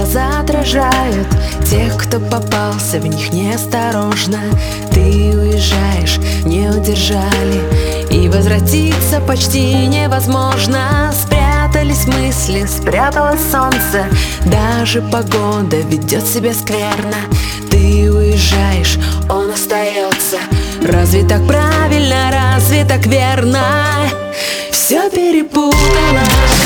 глаза отражают тех, кто попался в них неосторожно. Ты уезжаешь, не удержали, и возвратиться почти невозможно. Спрятались мысли, спряталось солнце, даже погода ведет себя скверно. Ты уезжаешь, он остается. Разве так правильно, разве так верно? Все перепутала.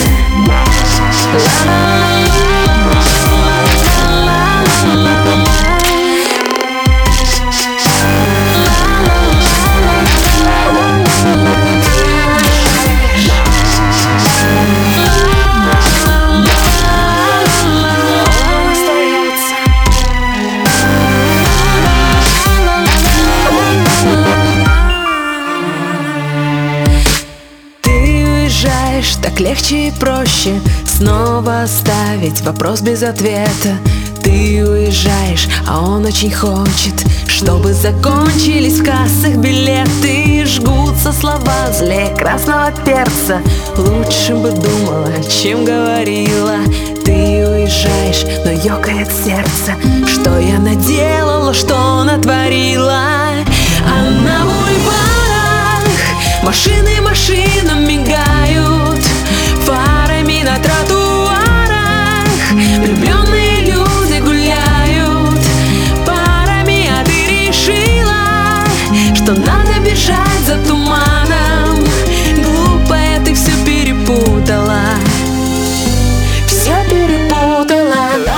Так легче и проще снова оставить вопрос без ответа. Ты уезжаешь, а он очень хочет, чтобы закончились в кассах билеты. Жгутся слова злее красного перца. Лучше бы думала, чем говорила. Ты уезжаешь, но ёкает сердце. Что я наделала, что натворила? А на бульварах машины машинам мигают, фарами на тротуарах влюбленные люди гуляют парами. А ты решила, что надо бежать за туманом. Глупая, ты все перепутала, все перепутала.